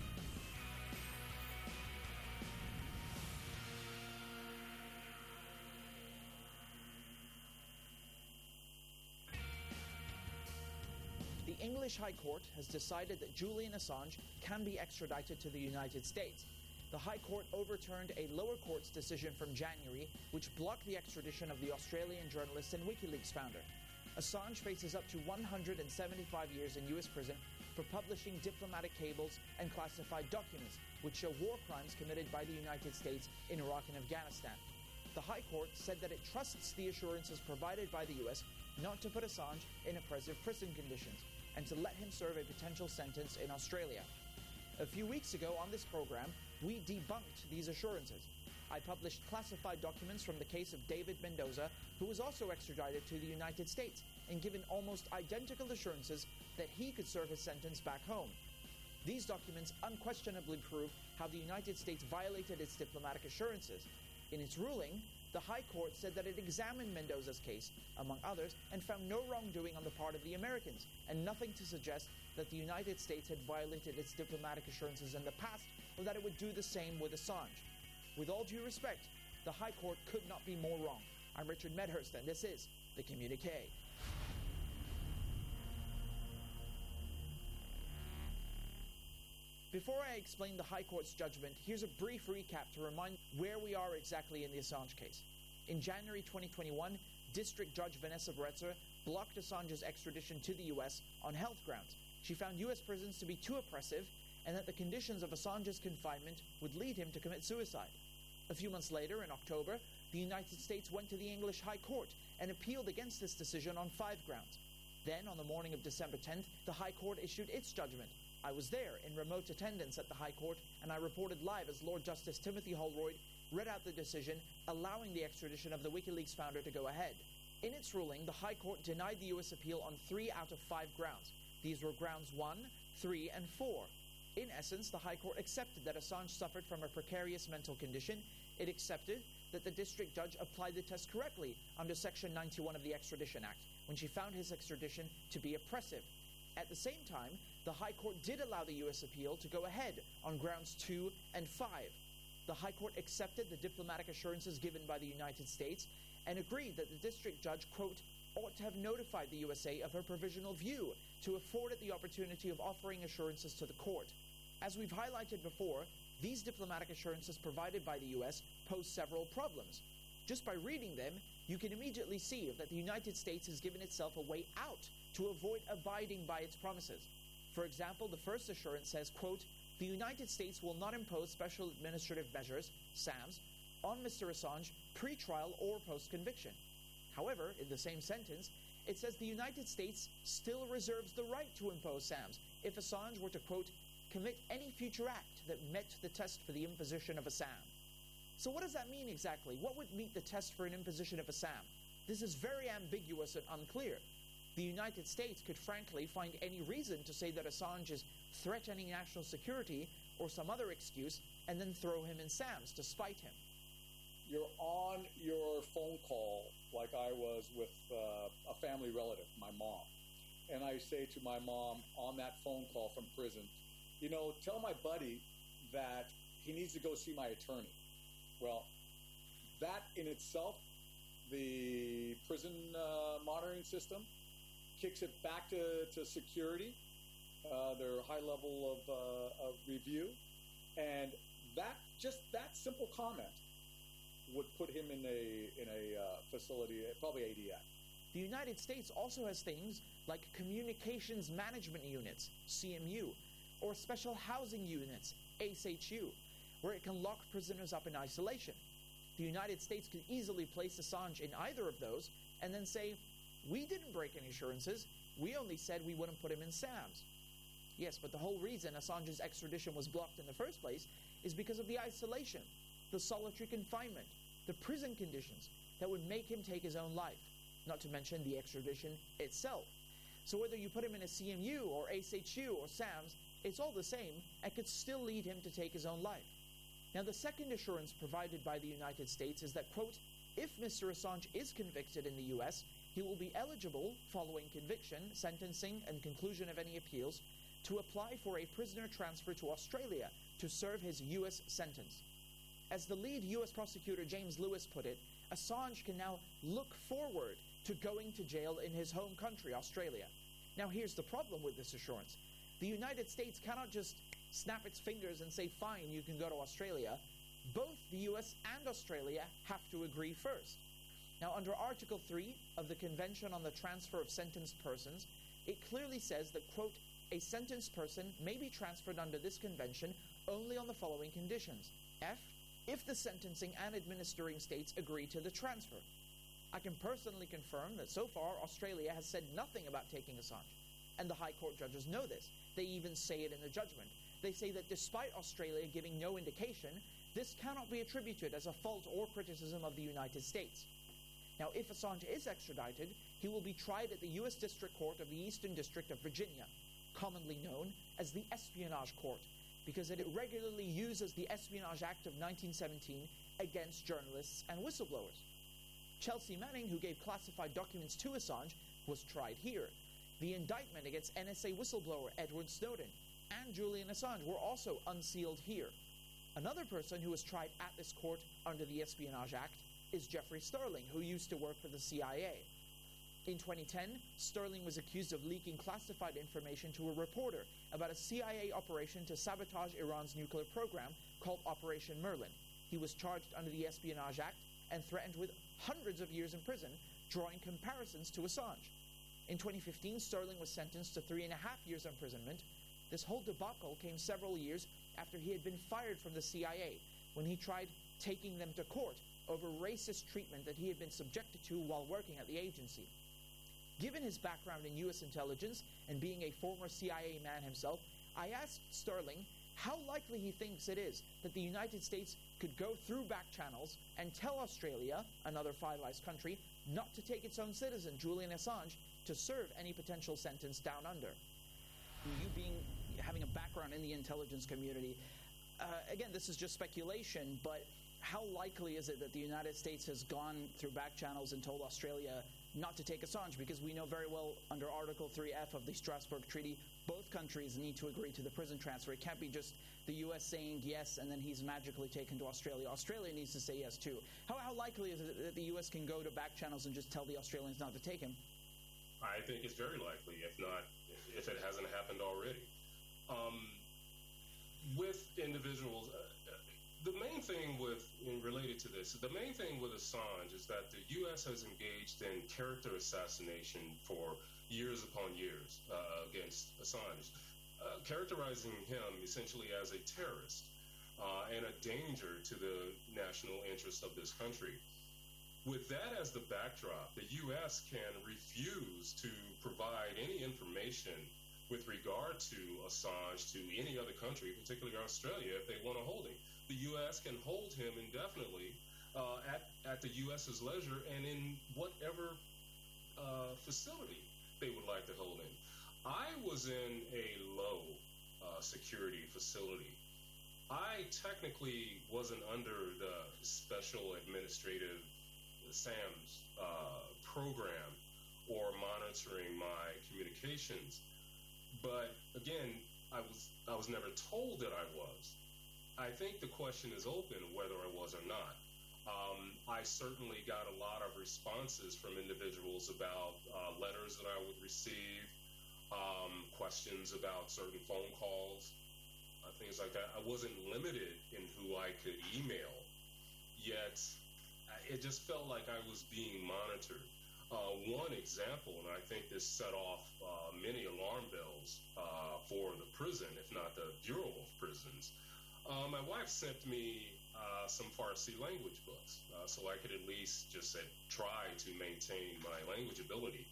The English High Court has decided that Julian Assange can be extradited to the United States. The High Court overturned a lower court's decision from January, which blocked the extradition of the Australian journalist and WikiLeaks founder. Assange faces up to one hundred seventy-five years in U S prison for publishing diplomatic cables and classified documents, which show war crimes committed by the United States in Iraq and Afghanistan. The High Court said that it trusts the assurances provided by the U S not to put Assange in oppressive prison conditions and to let him serve a potential sentence in Australia. A few weeks ago on this program, we debunked these assurances. I published classified documents from the case of David Mendoza, who was also extradited to the United States and given almost identical assurances that he could serve his sentence back home. These documents unquestionably prove how the United States violated its diplomatic assurances. In its ruling, the High Court said that it examined Mendoza's case, among others, and found no wrongdoing on the part of the Americans, and nothing to suggest that the United States had violated its diplomatic assurances in the past, or that it would do the same with Assange. With all due respect, the High Court could not be more wrong. I'm Richard Medhurst, and this is The Communique. Before I explain the High Court's judgment, here's a brief recap to remind where we are exactly in the Assange case. In January twenty twenty-one, District Judge Vanessa Bretzer blocked Assange's extradition to the U S on health grounds. She found U S prisons to be too oppressive and that the conditions of Assange's confinement would lead him to commit suicide. A few months later, in October, the United States went to the English High Court and appealed against this decision on five grounds. Then, on the morning of December tenth, the High Court issued its judgment. I was there in remote attendance at the High Court, and I reported live as Lord Justice Timothy Holroyd read out the decision allowing the extradition of the WikiLeaks founder to go ahead. In its ruling, the High Court denied the U S appeal on three out of five grounds. These were grounds one, three, and four. In essence, the High Court accepted that Assange suffered from a precarious mental condition. It accepted that the district judge applied the test correctly under Section ninety-one of the Extradition Act, when she found his extradition to be oppressive. At the same time, the High Court did allow the U S appeal to go ahead on grounds two and five. The High Court accepted the diplomatic assurances given by the United States and agreed that the district judge, quote, ought to have notified the U S A of her provisional view to afford it the opportunity of offering assurances to the court. As we've highlighted before, these diplomatic assurances provided by the U S pose several problems. Just by reading them, you can immediately see that the United States has given itself a way out to avoid abiding by its promises. For example, the first assurance says, quote, "The United States will not impose special administrative measures, SAMs, on Mister Assange pre-trial or post-conviction." However, in the same sentence, it says the United States still reserves the right to impose SAMs if Assange were to, quote, "commit any future act that met the test for the imposition of a SAM." So what does that mean exactly? What would meet the test for an imposition of a SAM? This is very ambiguous and unclear. The United States could frankly find any reason to say that Assange is threatening national security or some other excuse and then throw him in SAMs to spite him. You're on your phone call like I was with uh, a family relative, my mom. And I say to my mom on that phone call from prison, you know, tell my buddy that he needs to go see my attorney. Well, that in itself, the prison uh, monitoring system kicks it back to, to security, uh, their high level of, uh, of review. And that, just that simple comment would put him in a in a uh, facility, probably A D F. The United States also has things like Communications Management Units, C M U, or Special Housing Units, S H U, where it can lock prisoners up in isolation. The United States could easily place Assange in either of those and then say, "We didn't break any assurances, we only said we wouldn't put him in SAMs." Yes, but the whole reason Assange's extradition was blocked in the first place is because of the isolation, the solitary confinement, the prison conditions that would make him take his own life, not to mention the extradition itself. So whether you put him in a C M U or S H U or SAMs, it's all the same and could still lead him to take his own life. Now, the second assurance provided by the United States is that, quote, "if Mister Assange is convicted in the U S, he will be eligible, following conviction, sentencing, and conclusion of any appeals, to apply for a prisoner transfer to Australia to serve his U S sentence." As the lead U S prosecutor James Lewis put it, Assange can now look forward to going to jail in his home country, Australia. Now, here's the problem with this assurance. The United States cannot just snap its fingers and say, "Fine, you can go to Australia." Both the U S and Australia have to agree first. Now, under Article three of the Convention on the Transfer of Sentenced Persons, it clearly says that, quote, "a sentenced person may be transferred under this convention only on the following conditions. F, if the sentencing and administering states agree to the transfer." I can personally confirm that so far Australia has said nothing about taking Assange, and the High Court judges know this. They even say it in the judgment. They say that despite Australia giving no indication, this cannot be attributed as a fault or criticism of the United States. Now, if Assange is extradited, he will be tried at the U S District Court of the Eastern District of Virginia, commonly known as the Espionage Court, because it regularly uses the Espionage Act of nineteen seventeen against journalists and whistleblowers. Chelsea Manning, who gave classified documents to Assange, was tried here. The indictment against N S A whistleblower Edward Snowden and Julian Assange were also unsealed here. Another person who was tried at this court under the Espionage Act is Jeffrey Sterling, who used to work for the C I A. In twenty ten, Sterling was accused of leaking classified information to a reporter about a C I A operation to sabotage Iran's nuclear program called Operation Merlin. He was charged under the Espionage Act and threatened with hundreds of years in prison, drawing comparisons to Assange. In twenty fifteen, Sterling was sentenced to three and a half years imprisonment. This whole debacle came several years after he had been fired from the C I A, when he tried taking them to court over racist treatment that he had been subjected to while working at the agency. Given his background in U S intelligence and being a former C I A man himself, I asked Sterling how likely he thinks it is that the United States could go through back channels and tell Australia, another Five Eyes country, not to take its own citizen, Julian Assange, to serve any potential sentence down under. You being having a background in the intelligence community, uh, again, this is just speculation, but how likely is it that the United States has gone through back channels and told Australia not to take Assange? Because we know very well under Article three F of the Strasbourg Treaty, both countries need to agree to the prison transfer. It can't be just the U S saying yes and then he's magically taken to Australia. Australia needs to say yes too. How, how likely is it that the U S can go to back channels and just tell the Australians not to take him? I think it's very likely, if not, if it hasn't happened already. Um, with individuals, uh, the main thing with, in related to this, the main thing with Assange is that the U S has engaged in character assassination for years upon years uh, against Assange, uh, characterizing him essentially as a terrorist uh, and a danger to the national interest of this country. With that as the backdrop, the U S can refuse to provide any information with regard to Assange to any other country, particularly Australia, if they want to hold him. The U S can hold him indefinitely uh, at, at the U S's leisure and in whatever uh, facility they would like to hold him. I was in a low uh, security facility. I technically wasn't under the Special Administrative SAMS uh, program or monitoring my communications. But again, I was I was never told that I was. I think the question is open whether I was or not. Um, I certainly got a lot of responses from individuals about uh, letters that I would receive, um, questions about certain phone calls, uh, things like that. I wasn't limited in who I could email, yet it just felt like I was being monitored. Uh, one example, and I think this set off uh, many alarm bells uh, for the prison, if not the Bureau of Prisons. Uh, my wife sent me uh, some Farsi language books, uh, so I could at least just uh, try to maintain my language ability.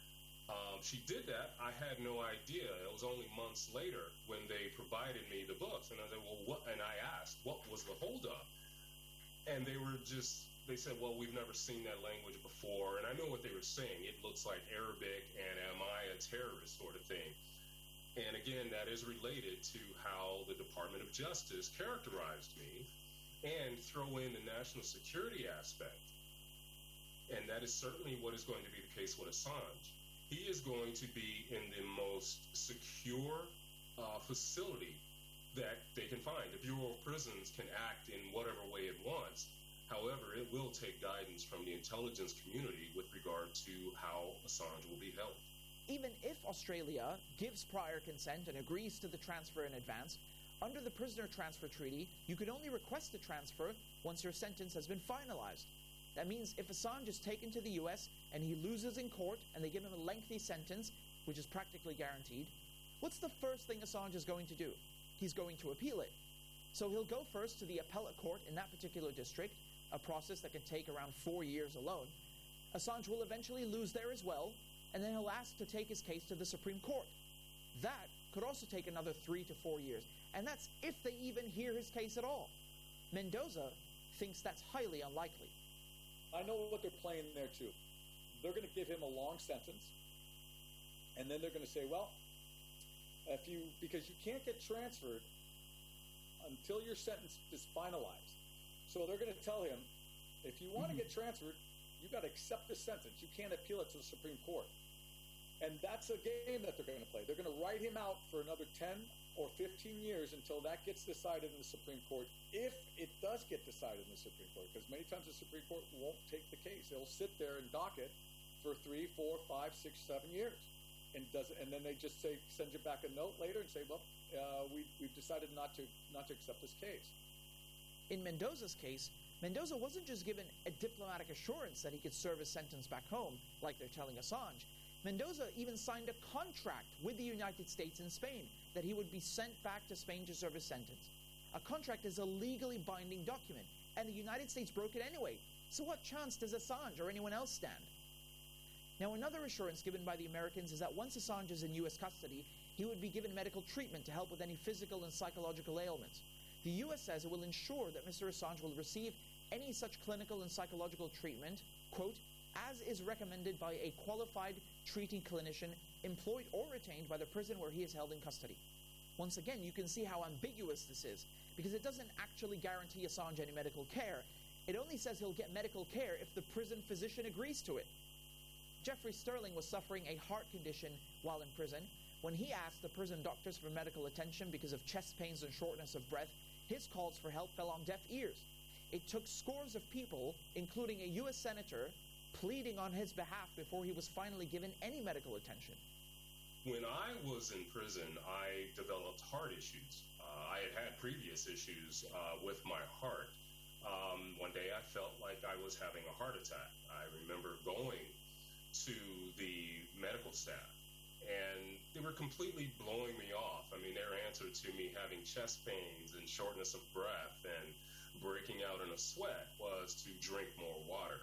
Um, she did that. I had no idea. It was only months later when they provided me the books, and I said, "Well, what?" And I asked, "What was the holdup?" And they were just. They said, "Well, we've never seen that language before," and I know what they were saying. It looks like Arabic, and am I a terrorist sort of thing. And again, that is related to how the Department of Justice characterized me, and throw in the national security aspect. And that is certainly what is going to be the case with Assange. He is going to be in the most secure uh, facility that they can find. The Bureau of Prisons can act in whatever way it wants. However, it will take guidance from the intelligence community with regard to how Assange will be held. Even if Australia gives prior consent and agrees to the transfer in advance, under the Prisoner Transfer Treaty, you can only request a transfer once your sentence has been finalized. That means if Assange is taken to the U S and he loses in court and they give him a lengthy sentence, which is practically guaranteed, what's the first thing Assange is going to do? He's going to appeal it. So he'll go first to the appellate court in that particular district, a process that can take around four years alone. Assange will eventually lose there as well, and then he'll ask to take his case to the Supreme Court. That could also take another three to four years, and that's if they even hear his case at all. Mendoza thinks that's highly unlikely. I know what they're playing there too. They're going to give him a long sentence, and then they're going to say, well, if you, because you can't get transferred until your sentence is finalized. So they're going to tell him, if you want to get transferred, you got to accept the sentence. You can't appeal it to the Supreme Court. And that's a game that they're going to play. They're going to write him out for another ten or fifteen years until that gets decided in the Supreme Court, if it does get decided in the Supreme Court, because many times the Supreme Court won't take the case. They'll sit there and dock it for three, four, five, six, seven years. And does and then they just say, send you back a note later and say, well, uh, we, we've decided not to not to accept this case. In Mendoza's case, Mendoza wasn't just given a diplomatic assurance that he could serve his sentence back home, like they're telling Assange. Mendoza even signed a contract with the United States and Spain that he would be sent back to Spain to serve his sentence. A contract is a legally binding document, and the United States broke it anyway. So what chance does Assange or anyone else stand? Now, another assurance given by the Americans is that once Assange is in U S custody, he would be given medical treatment to help with any physical and psychological ailments. The U S says it will ensure that Mister Assange will receive any such clinical and psychological treatment, quote, as is recommended by a qualified treating clinician employed or retained by the prison where he is held in custody. Once again, you can see how ambiguous this is, because it doesn't actually guarantee Assange any medical care. It only says he'll get medical care if the prison physician agrees to it. Jeffrey Sterling was suffering a heart condition while in prison. When he asked the prison doctors for medical attention because of chest pains and shortness of breath, his calls for help fell on deaf ears. It took scores of people, including a U S senator, pleading on his behalf before he was finally given any medical attention. when I was in prison, I developed heart issues. Uh, I had had previous issues uh, with my heart. Um, one day I felt like I was having a heart attack. I remember going to the medical staff, and they were completely blowing me off. I mean, their answer to me having chest pains and shortness of breath and breaking out in a sweat was to drink more water.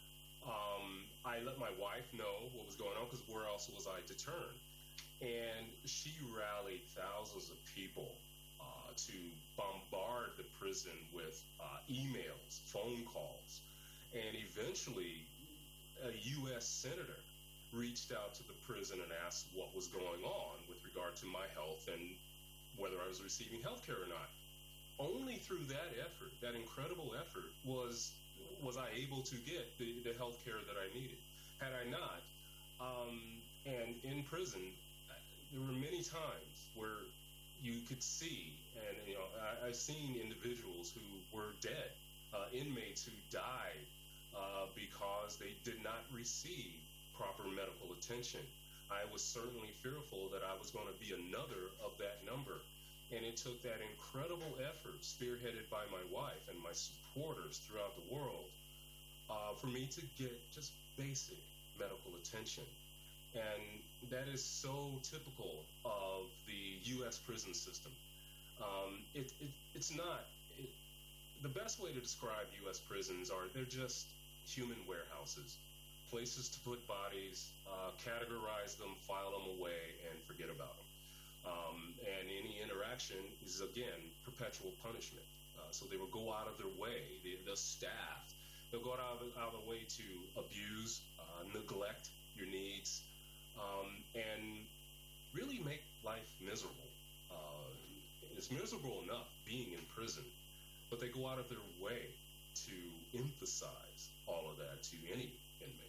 Um, I let my wife know what was going on, because where else was I to turn? And she rallied thousands of people uh, to bombard the prison with uh, emails, phone calls, and eventually a U S senator reached out to the prison and asked what was going on with regard to my health and whether I was receiving health care or not. Only through that effort, that incredible effort, was was I able to get the, the health care that I needed. Had I not, um, and in prison, there were many times where you could see, and you know, I, I've seen individuals who were dead, uh, inmates who died uh, because they did not receive proper medical attention. I was certainly fearful that I was going to be another of that number. And it took that incredible effort, spearheaded by my wife and my supporters throughout the world, uh, for me to get just basic medical attention. And that is so typical of the U S prison system. Um, it, it, it's not, it, the best way to describe U S prisons are they're just human warehouses, places to put bodies, uh, categorize them, file them away, and forget about them. Um, and any interaction is, again, perpetual punishment. Uh, so they will go out of their way, the, the staff, they'll go out of, out of the way to abuse, uh, neglect your needs, um, and really make life miserable. Uh, it's miserable enough being in prison, but they go out of their way to emphasize all of that to any inmate.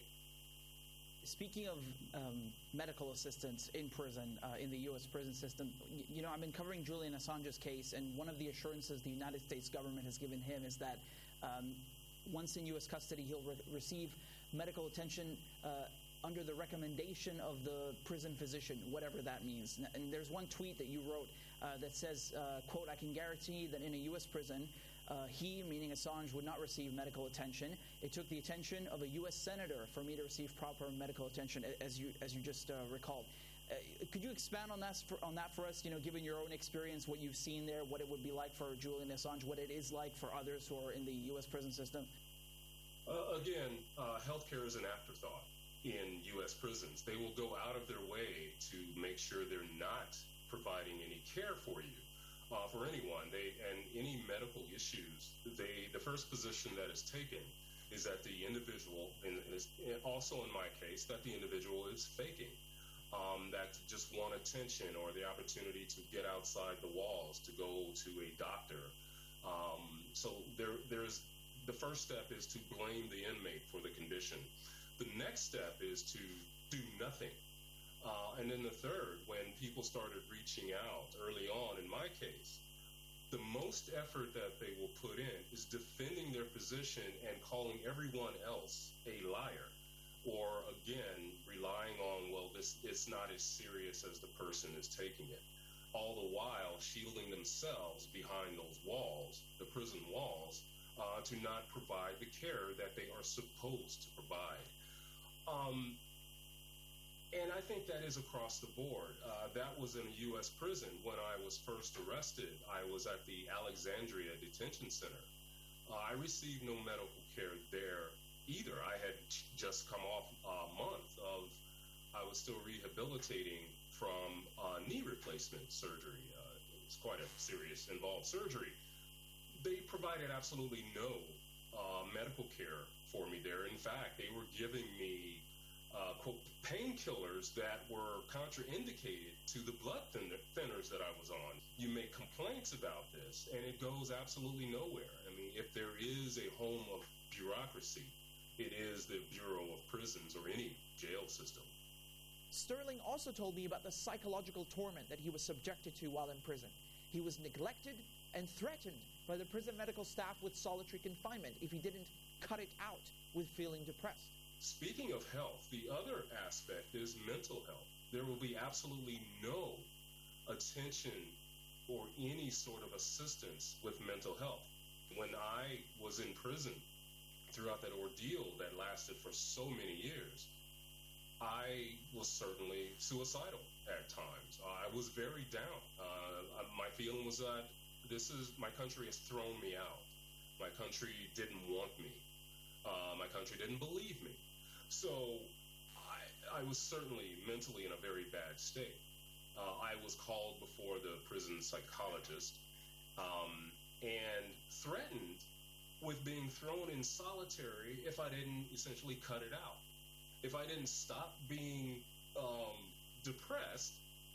Speaking of um, medical assistance in prison, uh, in the U S prison system, you, you know, I've been covering Julian Assange's case, and one of the assurances the United States government has given him is that um, once in U S custody, he'll re- receive medical attention uh, under the recommendation of the prison physician, whatever that means. And there's one tweet that you wrote uh, that says, uh, quote, "I can guarantee that in a U S prison, Uh, he, meaning Assange, would not receive medical attention. It took the attention of a U S senator for me to receive proper medical attention," as you as you just uh, recalled. Uh, could you expand on that for, on that for us? You know, given your own experience, what you've seen there, what it would be like for Julian Assange, what it is like for others who are in the U S prison system. Uh, again, uh, healthcare is an afterthought in U S prisons. They will go out of their way to make sure they're not providing any care for you. Uh, for anyone, they and any medical issues, they the first position that is taken is that the individual, and is also in my case, that the individual is faking, um, that just want attention or the opportunity to get outside the walls to go to a doctor. Um, so there, there's the first step is to blame the inmate for the condition. The next step is to do nothing. Uh, and then the third, when people started reaching out early on in my case, the most effort that they will put in is defending their position and calling everyone else a liar. Or, again, relying on, well, this it's not as serious as the person is taking it. All the while shielding themselves behind those walls, the prison walls, uh, to not provide the care that they are supposed to provide. Um, And I think that is across the board. Uh, that was in a U S prison when I was first arrested. I was at the Alexandria Detention Center. Uh, I received no medical care there either. I had just come off a month of, I was still rehabilitating from uh, knee replacement surgery. Uh, it was quite a serious, involved surgery. They provided absolutely no uh, medical care for me there. In fact, they were giving me Uh, quote, painkillers that were contraindicated to the blood thinner, thinners that I was on. You make complaints about this, and it goes absolutely nowhere. I mean, if there is a home of bureaucracy, it is the Bureau of Prisons or any jail system. Sterling also told me about the psychological torment that he was subjected to while in prison. He was neglected and threatened by the prison medical staff with solitary confinement if he didn't cut it out with feeling depressed. speaking of health, the other aspect is mental health. There will be absolutely no attention or any sort of assistance with mental health. When I was in prison throughout that ordeal that lasted for so many years, I was certainly suicidal at times. I was very down. Uh, my feeling was that this is, my country has thrown me out. My country didn't want me. Uh, my country didn't believe me. So I, I was certainly mentally in a very bad state. Uh, I was called before the prison psychologist um, and threatened with being thrown in solitary if I didn't essentially cut it out. If I didn't stop being um, depressed,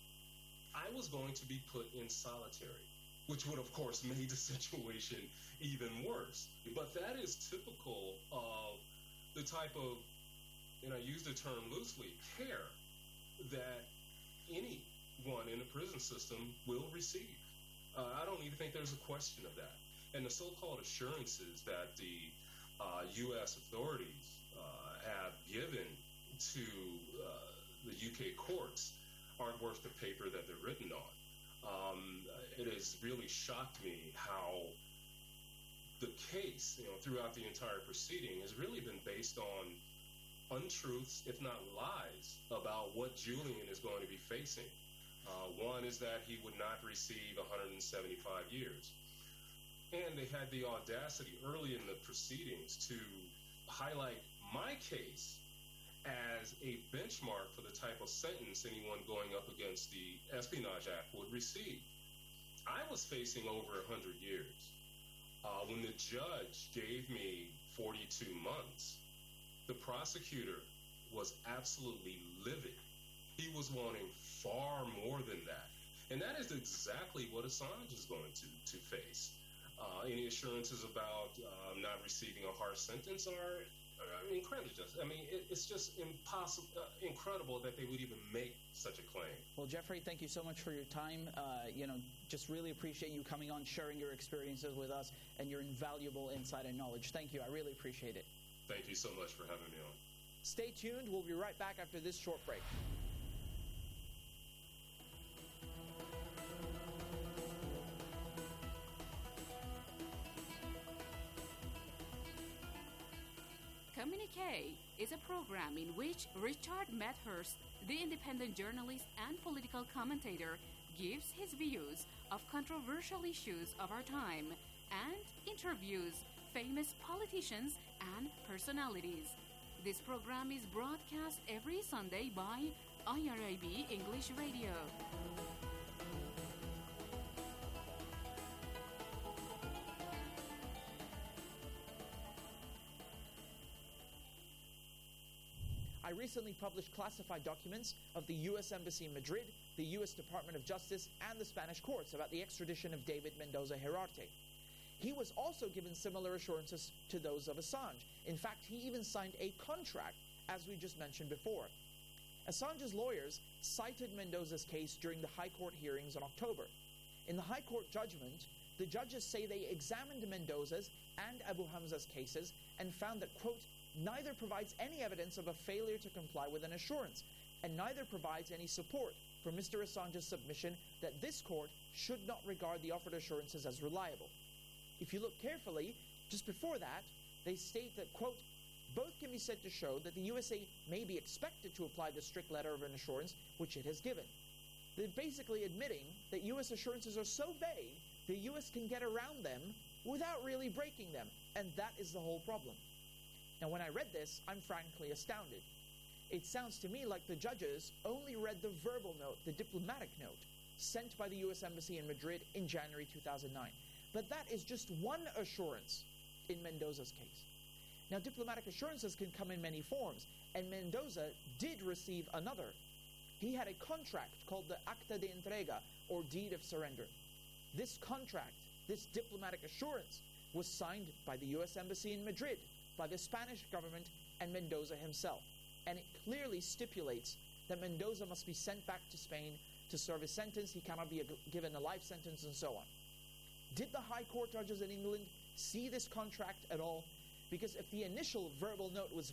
I was going to be put in solitary, which would, of course, make the situation even worse. But that is typical of the type of, and I use the term loosely, care that anyone in the prison system will receive. Uh, I don't even think there's a question of that. And the so-called assurances that the uh, U S authorities uh, have given to uh, the U K courts aren't worth the paper that they're written on. Um, it has really shocked me how the case, you know, throughout the entire proceeding has really been based on untruths, if not lies, about what Julian is going to be facing. Uh, one is that he would not receive one hundred seventy-five years. And they had the audacity early in the proceedings to highlight my case as a benchmark for the type of sentence anyone going up against the Espionage Act would receive. I was facing over one hundred years. Uh, when the judge gave me forty-two months, the prosecutor was absolutely livid. He was wanting far more than that. And that is exactly what Assange is going to, to face. Uh, any assurances about uh, not receiving a harsh sentence are uh, incredibly just. I mean, it, it's just impossible, uh, incredible that they would even make such a claim. Well, Jeffrey, thank you so much for your time. Uh, you know, just really appreciate you coming on, sharing your experiences with us, and your invaluable insight and knowledge. Thank you. I really appreciate it. Thank you so much for having me on. Stay tuned. We'll be right back after this short break. Communique is a program in which Richard Medhurst, the independent journalist and political commentator, gives his views of controversial issues of our time and interviews famous politicians and personalities. This program is broadcast every Sunday by I R I B English Radio. I recently published classified documents of the U S Embassy in Madrid, the U S Department of Justice, and the Spanish courts about the extradition of David Mendoza Herarte. He was also given similar assurances to those of Assange. In fact, he even signed a contract, as we just mentioned before. Assange's lawyers cited Mendoza's case during the High Court hearings in October. In the High Court judgment, the judges say they examined Mendoza's and Abu Hamza's cases and found that, quote, neither provides any evidence of a failure to comply with an assurance, and neither provides any support for Mister Assange's submission that this court should not regard the offered assurances as reliable. If you look carefully, just before that, they state that, quote, both can be said to show that the U S A may be expected to apply the strict letter of an assurance which it has given. They're basically admitting that U S assurances are so vague, the U S can get around them without really breaking them, and that is the whole problem. Now, when I read this, I'm frankly astounded. It sounds to me like the judges only read the verbal note, the diplomatic note, sent by the U S Embassy in Madrid in January two thousand nine. But that is just one assurance in Mendoza's case. Now, diplomatic assurances can come in many forms, and Mendoza did receive another. He had a contract called the Acta de Entrega, or Deed of Surrender. This contract, this diplomatic assurance, was signed by the U S Embassy in Madrid, by the Spanish government, and Mendoza himself. And it clearly stipulates that Mendoza must be sent back to Spain to serve his sentence. He cannot be a, given a life sentence, and so on. Did the High Court judges in England see this contract at all? Because if the initial verbal note was vague,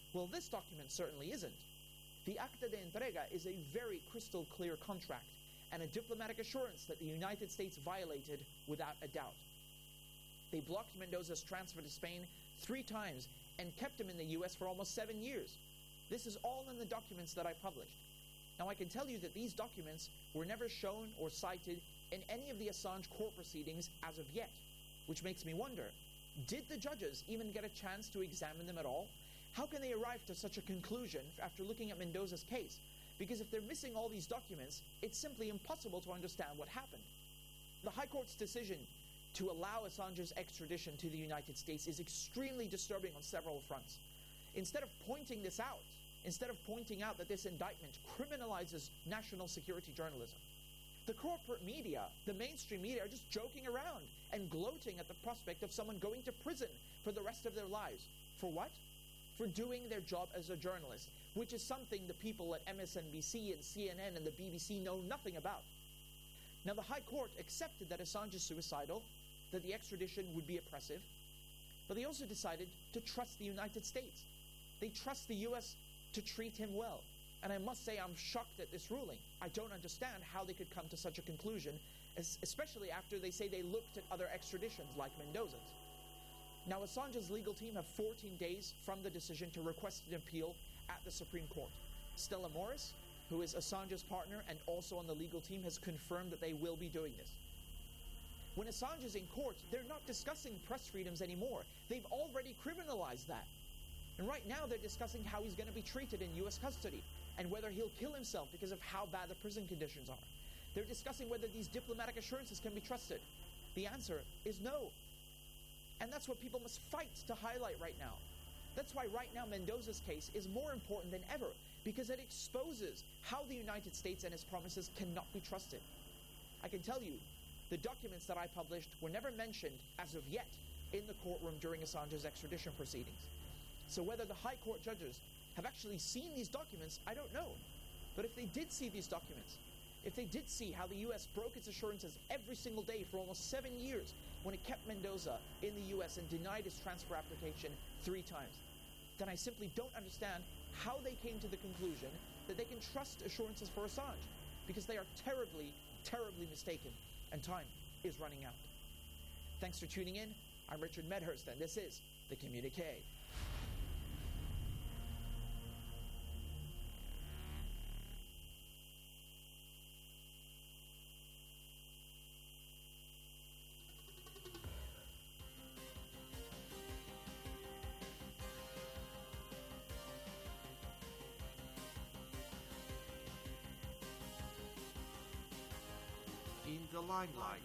Well, this document certainly isn't. The Acta de Entrega is a very crystal clear contract and a diplomatic assurance that the United States violated without a doubt. They blocked Mendoza's transfer to Spain three times and kept him in the U S for almost seven years. This is all in the documents that I published. Now, I can tell you that these documents were never shown or cited in any of the Assange court proceedings as of yet, which makes me wonder, did the judges even get a chance to examine them at all? How can they arrive to such a conclusion after looking at Mendoza's case? Because if they're missing all these documents, it's simply impossible to understand what happened. The High Court's decision to allow Assange's extradition to the United States is extremely disturbing on several fronts. Instead of pointing this out, instead of pointing out that this indictment criminalizes national security journalism, the corporate media, the mainstream media, are just joking around and gloating at the prospect of someone going to prison for the rest of their lives. For what? For doing their job as a journalist, which is something the people at M S N B C and C N N and the B B C know nothing about. Now, the High Court accepted that Assange is suicidal, that the extradition would be oppressive, but they also decided to trust the United States. They trust the U S to treat him well. And I must say I'm shocked at this ruling. I don't understand how they could come to such a conclusion, especially after they say they looked at other extraditions like Mendoza's. Now, Assange's legal team have fourteen days from the decision to request an appeal at the Supreme Court. Stella Morris, who is Assange's partner and also on the legal team, has confirmed that they will be doing this. When Assange is in court, they're not discussing press freedoms anymore. They've already criminalized that. And right now they're discussing how he's going to be treated in U S custody and whether he'll kill himself because of how bad the prison conditions are. They're discussing whether these diplomatic assurances can be trusted. The answer is no. And that's what people must fight to highlight right now. That's why right now Mendoza's case is more important than ever, because it exposes how the United States and its promises cannot be trusted. I can tell you, the documents that I published were never mentioned as of yet in the courtroom during Assange's extradition proceedings. So whether the High Court judges have actually seen these documents, I don't know. But if they did see these documents, if they did see how the U S broke its assurances every single day for almost seven years when it kept Mendoza in the U S and denied his transfer application three times, then I simply don't understand how they came to the conclusion that they can trust assurances for Assange, because they are terribly, terribly mistaken, and time is running out. Thanks for tuning in. I'm Richard Medhurst, and this is The Communique. In the limelight.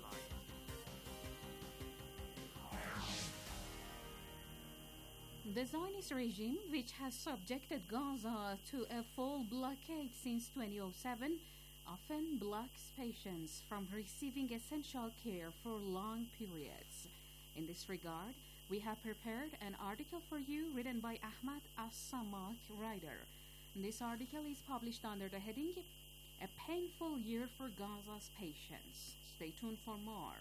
The Zionist regime, which has subjected Gaza to a full blockade since twenty oh seven, often blocks patients from receiving essential care for long periods. In this regard, we have prepared an article for you written by Ahmad As-Samak, writer. This article is published under the heading, A Painful Year for Gaza's Patients. Stay tuned for more.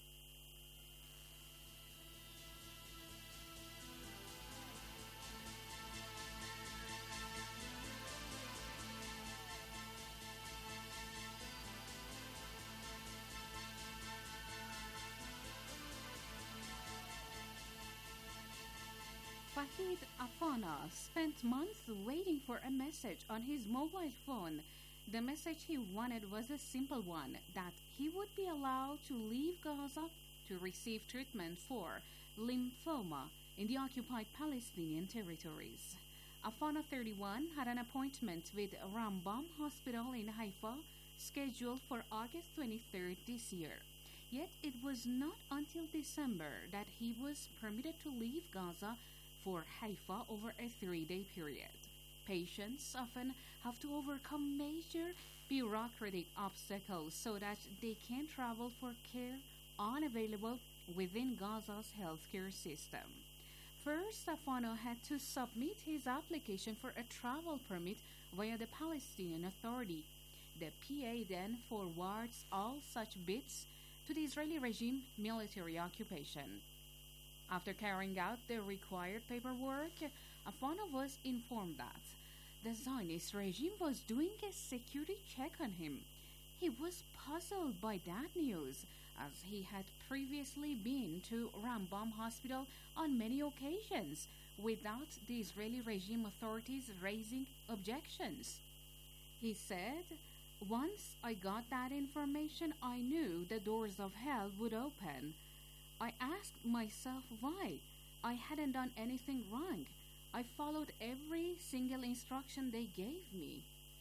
Fahid Afana spent months waiting for a message on his mobile phone. The message he wanted was a simple one, that he would be allowed to leave Gaza to receive treatment for lymphoma in the occupied Palestinian territories. Afana, thirty-one, had an appointment with Rambam Hospital in Haifa scheduled for August twenty-third this year. Yet it was not until December that he was permitted to leave Gaza for Haifa over a three-day period. Patients often have to overcome major bureaucratic obstacles so that they can travel for care unavailable within Gaza's healthcare system. First, Afano had to submit his application for a travel permit via the Palestinian Authority. The P A then forwards all such bits to the Israeli regime military occupation. After carrying out the required paperwork, Afanov was informed that the Zionist regime was doing a security check on him. He was puzzled by that news, as he had previously been to Rambam Hospital on many occasions without the Israeli regime authorities raising objections. He said, "Once I got that information, I knew the doors of hell would open. I asked myself why. I hadn't done anything wrong. I followed every single instruction they gave me."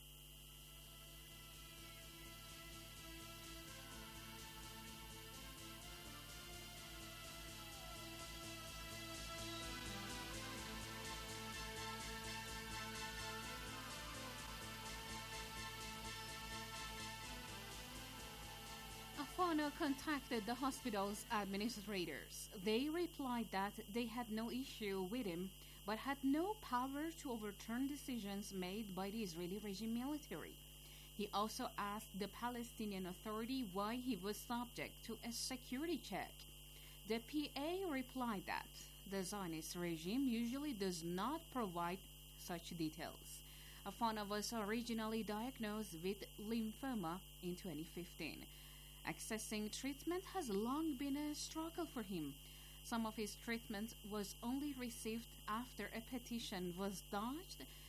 Afanov contacted the hospital's administrators. They replied that they had no issue with him, but had no power to overturn decisions made by the Israeli regime military. He also asked the Palestinian Authority why he was subject to a security check. The P A replied that the Zionist regime usually does not provide such details. Afanov was originally diagnosed with lymphoma in twenty fifteen. Accessing treatment has long been a struggle for him. Some of his treatment was only received after a petition was dodged